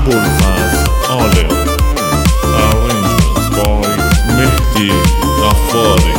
ابوالفضل عالم. Arrangements by مهدی غفاری.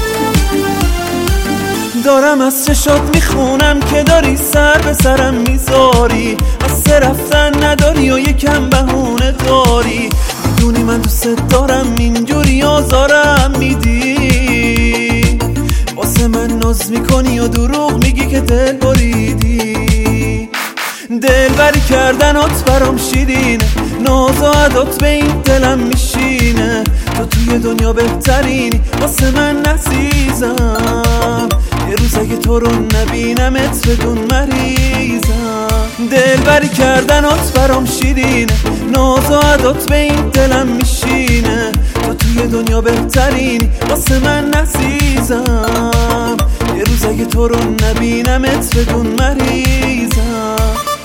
دارم از چشات میخونم که داری سر به سرم میذاری، از رفتن نداری و یکم بهونه داری. میدونی من دوست دارم اینجوری آزارم میدی، واسه من ناز میکنی و دروغ میگی که دل بریدی. دلبری کردنات برام شیرینه، ناز و عدات به این دلم میشینه. تو توی دنیا بهترینی واسه من عزیزم، یه روز اگه تو رو نبینمت بدون مریضم. دلبری کردنات برام شیرینه، ناز و عدات به این دلم میشینه. تو توی دنیا بهترینی واسه من عزیزم، یه روز اگه تو رو نبینمت بدون مریضم.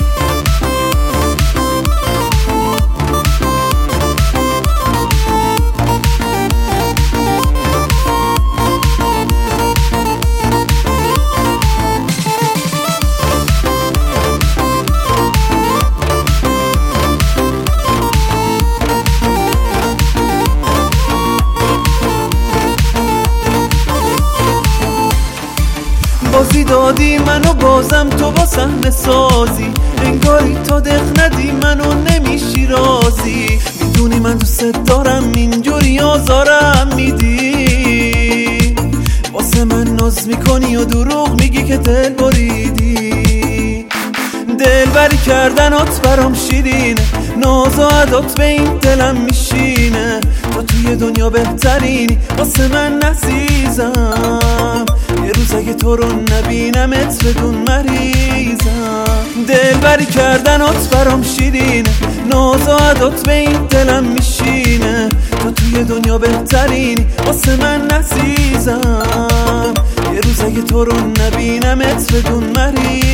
بازی دادی منو بازم تو با صحنه سازی، انگاری تو دق ندی منو نمیشی رازی. میدونی من دوست دارم اینجوری آزارم میدی، واسه من ناز میکنی و دروغ میگی که دل بریدی. دلبری کردنات برام شیرینه، ناز و عدات به این دلم میشینه. تو توی دنیا بهترینی واسه من عزیزم، یه روز اگه تو رو نبینمت بدون مریضم. دلبری کردنات برام شیرینه، ناز و عدات به این دلم میشینه. تو توی دنیا بهترینی واسه من عزیزم، یه روز اگه تو رو نبینمت بدون مریضم.